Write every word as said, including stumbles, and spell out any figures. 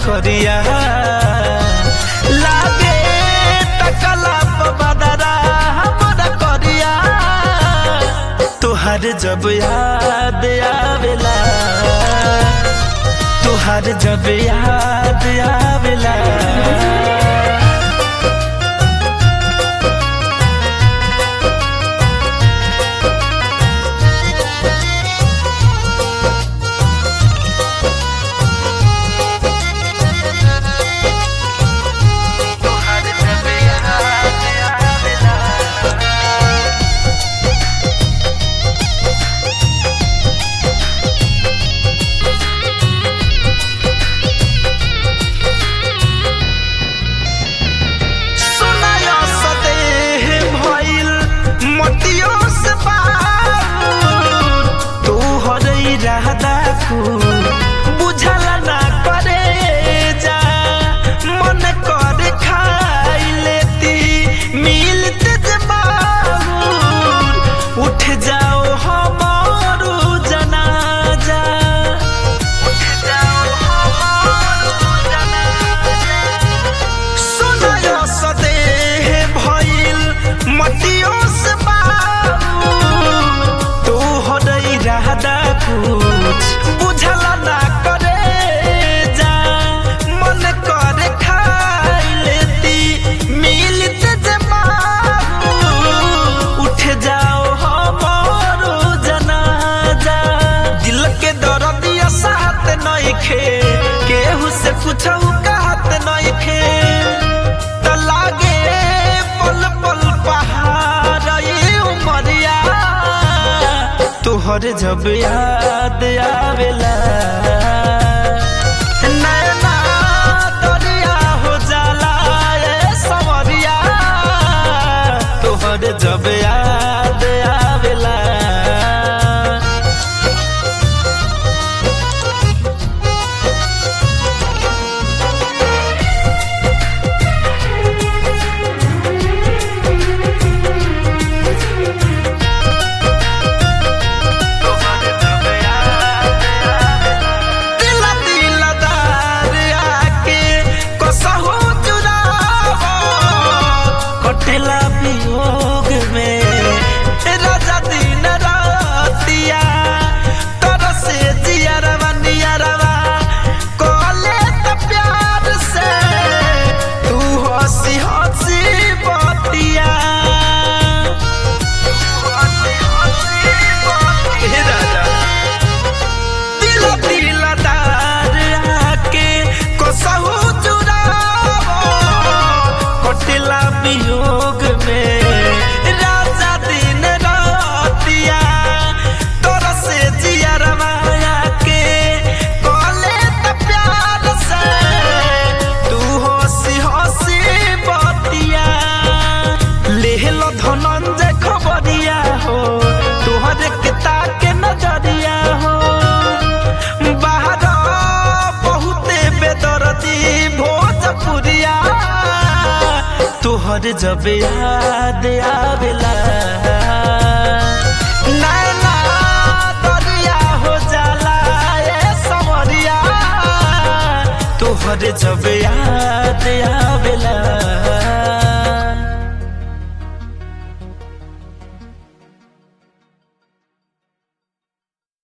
करिया लागे तकला बदरा हमरा करिया तुहार जब याद आवेला तुहार जब याद आवेला बुझला ना करे जा मन कर खाई लेती मिलते जमाऊर उठ जाओ हमारो जनाजा उठ जाओ हमारो जनाजा सुनायो सदेह भइल मटियों से बाबूर तू हो रही रहदा कुछ बुझला ना करे जा मन कर खाई लेती मिलते जमाऊ उठ जाओ हमारो जनाजा दिल के दर्दिया साथ नइखे केहू से पूछऊ कहत नइखे त लागे पल पल पहाड़ ये उमरिया तोहर जब याद आवेला नैना दरिया हो जाला ए सवरिया तोहर जब याद आवेला वियोग में राजा दिन रातिया तर से जियरवा नियरवा कोले त प्यार से तू हंसी हंसी बतिया राजा दिल दिलदार आके कसहु चुरावो कटिला वियोग धनंजय खबरिया हो तुहरे के ताके नजरिया हो बाहर बहुते बेदर्दी भोजपुरिया तुहर जब याद आवेला नैना दरिया हो जाला ए सवरिया तुहर जब याद